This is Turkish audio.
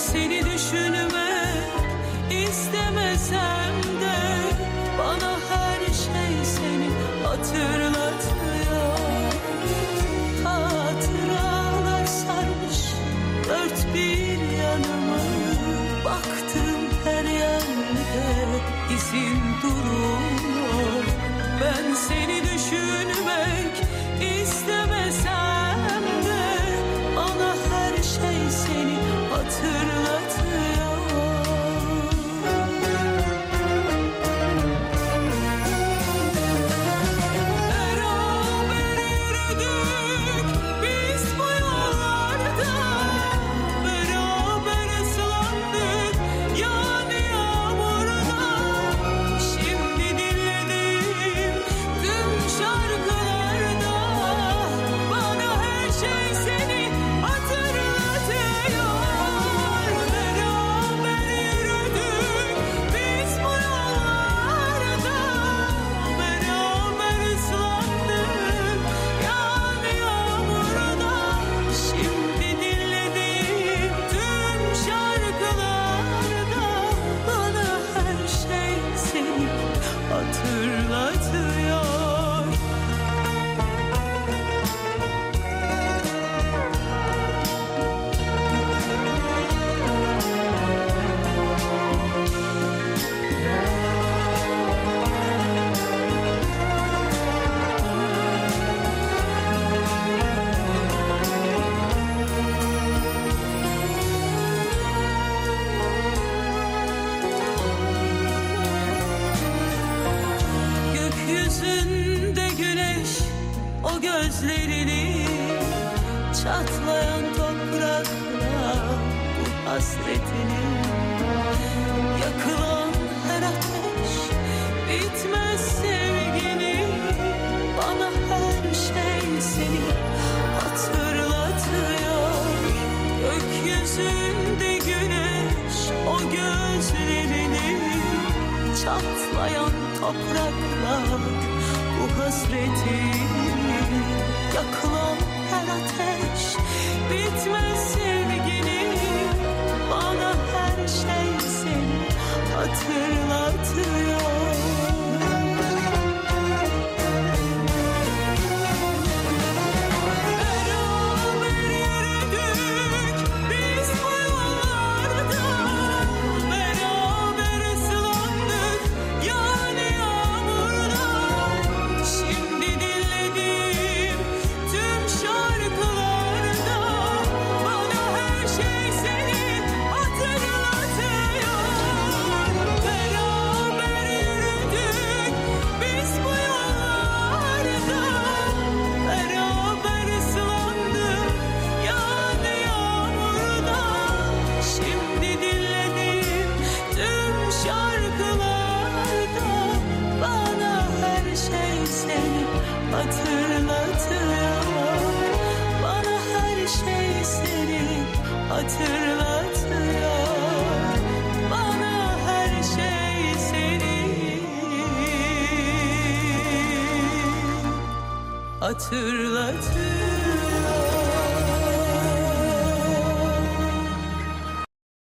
seni düşünmek istemesem de bana her şey seni hatırlatıyor. Hatıralar sarmış dört bir yanıma, baktım her yerde izin duruyor. Ben seni düşünmek istemesem de bana her şey seni hatırlatıyor. Beraber yürüdük biz bu yollarda, beraber ıslandık yani yağmurda. Şimdi dinlediğim tüm şarkılarda bana her şey seni hatırlatıyor. Beraber yürüdük biz bu yollarda, beraber ıslandık yani yağmurda. Şimdi dinlediğim tüm şarkılarda bana her şey seni hatırlatıyor. Gökyüzünde güneş o gözlerini, çatlayan toprakla bu hasretini, yakılan her ateş bitmez sevgini, bana her şey seni hatırlatıyor. Gökyüzünde güneş o gözlerini, çatlayan toprakla bu hasretini, yakılan her ateş bitmez sevgini, bana her şey seni hatırlatıyor. Beraber yürüdük biz bu yollarda, beraber ıslandık yani yağmurda. Şimdi dinlediğim tüm şarkılarda bana her şey seni hatırlatıyor. Beraber yürüdük biz bu yollarda, beraber ıslandık yani yağmurda. Şimdi dinlediğim tüm şarkılarda bana her şey seni hatırlatıyor. Bana her şey seni hatırlatıyor. Bana her şey seni hatırlatıyor.